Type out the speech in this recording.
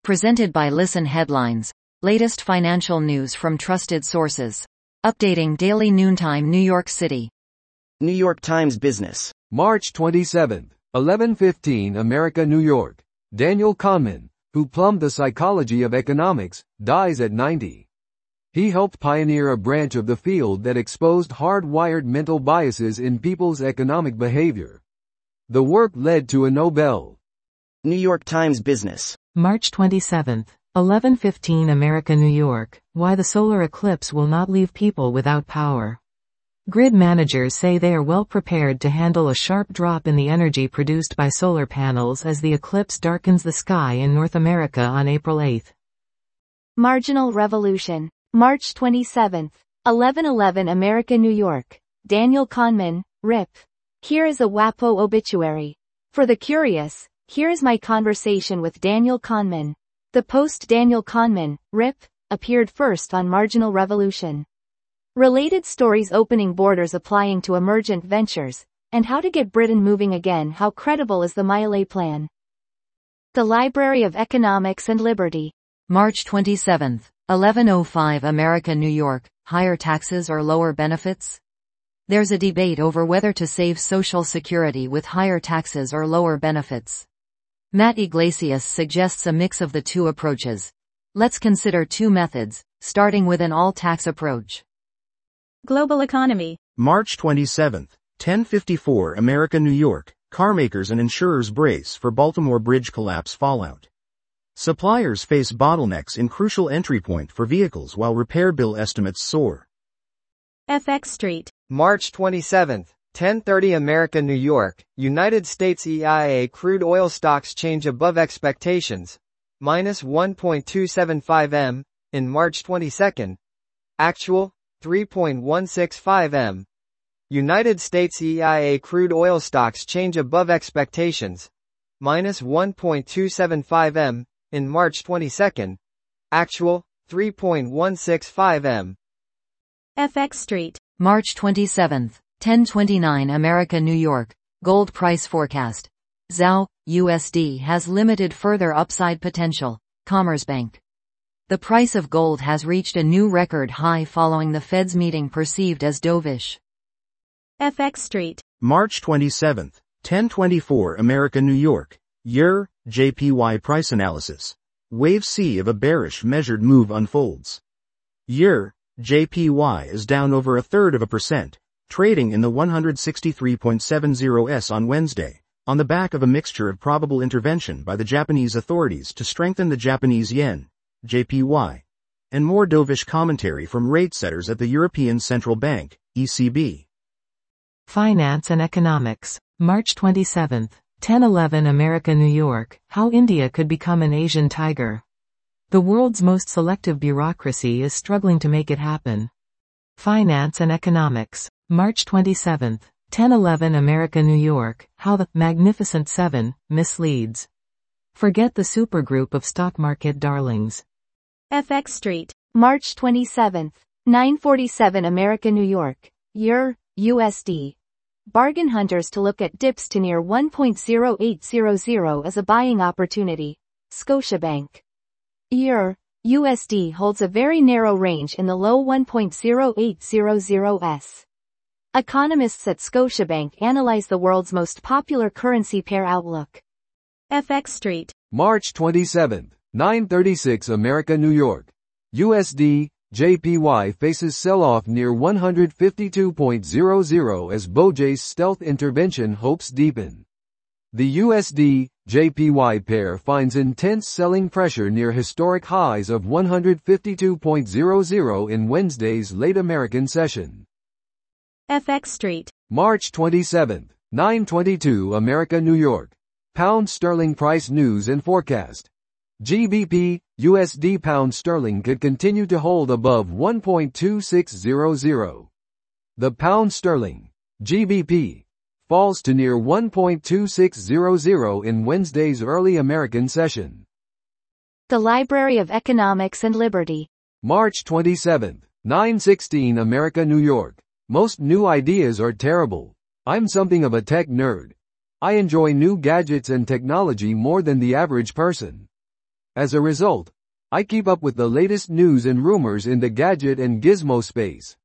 Presented by Listen Headlines. Latest financial news from trusted sources. Updating daily noontime New York City. New York Times Business. March 27, 11:15 America, New York. Daniel Kahneman, who plumbed the psychology of economics, dies at 90. He helped pioneer a branch of the field that exposed hardwired mental biases in people's economic behavior. The work led to a Nobel. New York Times Business. March 27, 11:15 America, New York. Why the solar eclipse will not leave people without power. Grid managers say they are well prepared to handle a sharp drop in the energy produced by solar panels as the eclipse darkens the sky in North America on April 8. Marginal Revolution. March 27, 11:11 America, New York. Daniel Kahneman, RIP. Here is a WAPO obituary. For the curious, here is my conversation with Daniel Kahneman. The post Daniel Kahneman, RIP, appeared first on Marginal Revolution. Related stories: opening borders, applying to emergent ventures, and how to get Britain moving again. How credible is the Milei plan? The Library of Economics and Liberty. March 27, 11:05 America, New York. Higher taxes or lower benefits? There's a debate over whether to save Social Security with higher taxes or lower benefits. Matt Yglesias suggests a mix of the two approaches. Let's consider two methods, starting with an all-tax approach. Global Economy. March 27, 10:54 America, New York. Carmakers and insurers brace for Baltimore Bridge collapse fallout. Suppliers face bottlenecks in crucial entry point for vehicles while repair bill estimates soar. FX Street. March 27, 10:30 America, New York. United States EIA crude oil stocks change above expectations. Minus 1.275 m. in March 22. Actual, 3.165 m. United States EIA crude oil stocks change above expectations. Minus 1.275 m. in March 22. Actual, 3.165 m. FX Street. March 27, 10:29 America, New York. Gold price forecast. ZAO, USD has limited further upside potential. Commerzbank. The price of gold has reached a new record high following the Fed's meeting perceived as dovish. FX Street. March 27, 10:24 America, New York. Year, JPY price analysis. Wave C of a bearish measured move unfolds. Year, JPY is down over 0.33%, trading in the 163.70s on Wednesday, on the back of a mixture of probable intervention by the Japanese authorities to strengthen the Japanese yen, JPY, and more dovish commentary from rate setters at the European Central Bank, ECB. Finance and Economics. March 27, 10:11 America, New York. How India could become an Asian tiger. The world's most selective bureaucracy is struggling to make it happen. Finance and Economics. March 27, 10:11 America, New York. How the Magnificent Seven misleads. Forget the supergroup of stock market darlings. FX Street. March 27, 9:47 America, New York. Year, USD. Bargain hunters to look at dips to near 1.0800 as a buying opportunity. Scotiabank. Year, USD holds a very narrow range in the low 1.0800s. Economists at Scotiabank analyze the world's most popular currency pair outlook. FX Street. March 27, 9:36 America, New York. USD, JPY faces sell-off near 152.00 as BOJ's stealth intervention hopes deepen. The USD, JPY pair finds intense selling pressure near historic highs of 152.00 in Wednesday's late American session. FX Street. March 27, 9:22 America, New York. Pound sterling price news and forecast. GBP, USD pound sterling could continue to hold above 1.2600. The pound sterling, GBP, falls to near 1.2600 in Wednesday's early American session. The Library of Economics and Liberty. March 27, 9:16 America, New York. Most new ideas are terrible. I'm something of a tech nerd. I enjoy new gadgets and technology more than the average person. As a result, I keep up with the latest news and rumors in the gadget and gizmo space.